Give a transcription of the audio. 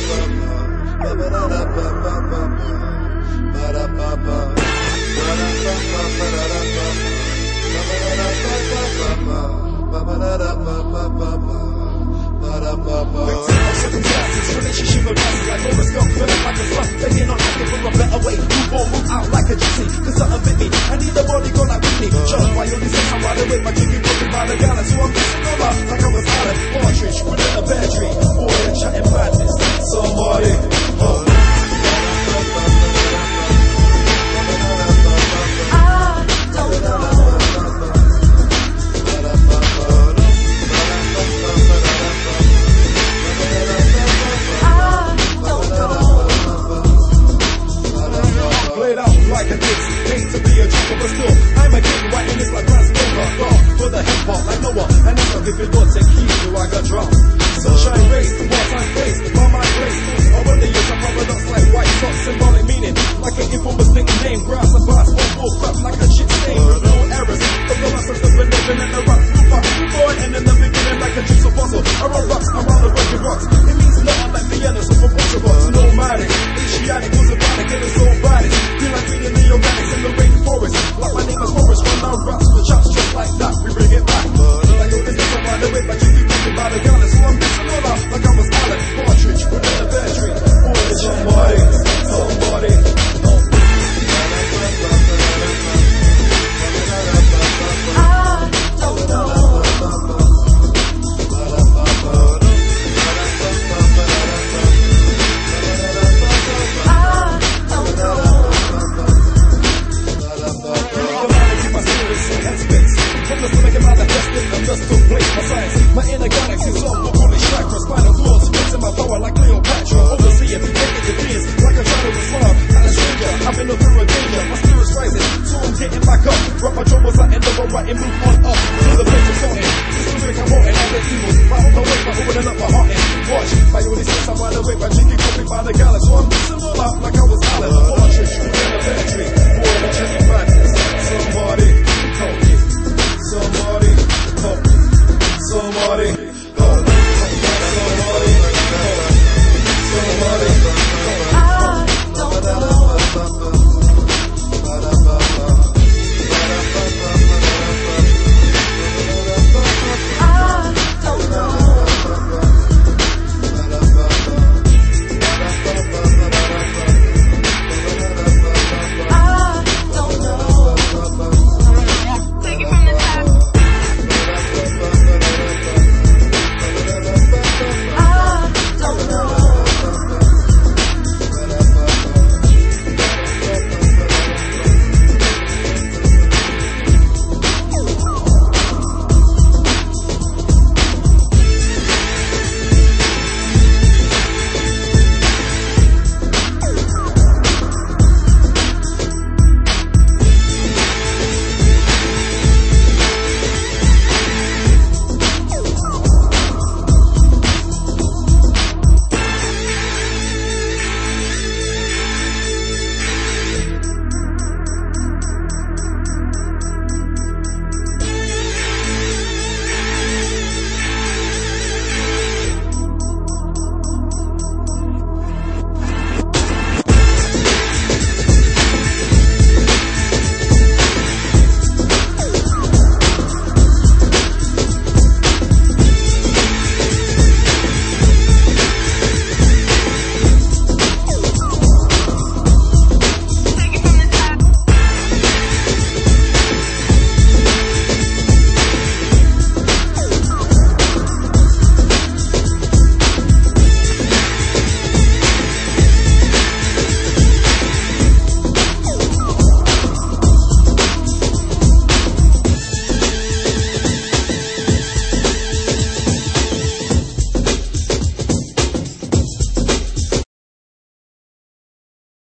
Relationship advice like Forrest Gump, feeling like a slump, begging on asking for a better way. Move on, move out like a gypsy, cause something bit me. I need a bodyguard like Whitney. Just by all these I'm wide awake, my chicken broken by the gallon. So I'm missing all out like I was Alan Partridge with a bad dream. Boy, I'm chatting madness. Somebody, like a Dixie, hate to be a joker, but still, I'm a king, writing this like Brad's Stoker. For the hip hop like Noah, and if I give it thoughts and keys, do I got drunk? Sunshine rays, part-time place, my mind race. Over the years, I paradox like white socks, symbolic meaning, like an informer's nickname, grass and bars, bull crap, like a shit stain, with no errors. From the last of the religion and the rap, boy, and in the beginning, like a jigsaw puzzle. I run rocks around the broken rocks. It means nothing like Vienna, so from Portugal, nomadic, Asiatic, was a panic, and it's so bad. Feel like reading the organics in the rainforest. Like my name is Morris, when I raps for chops just like that, we bring it back. Like all this stuff by the way, but you be talking about the gun, so I'm missing all out like I was Alan Partridge with a bad dream. Boy, somebody, somebody. My inner galaxy zone, we'll call it chakra. Spinal cord, splitting my power like Cleopatra. Overseeing, making your peers like a child of Islam. And a stranger, I've been through a danger. My spirit's rising, so I'm getting back up. Rock my troubles like end of a writing, move on up. To the place of song.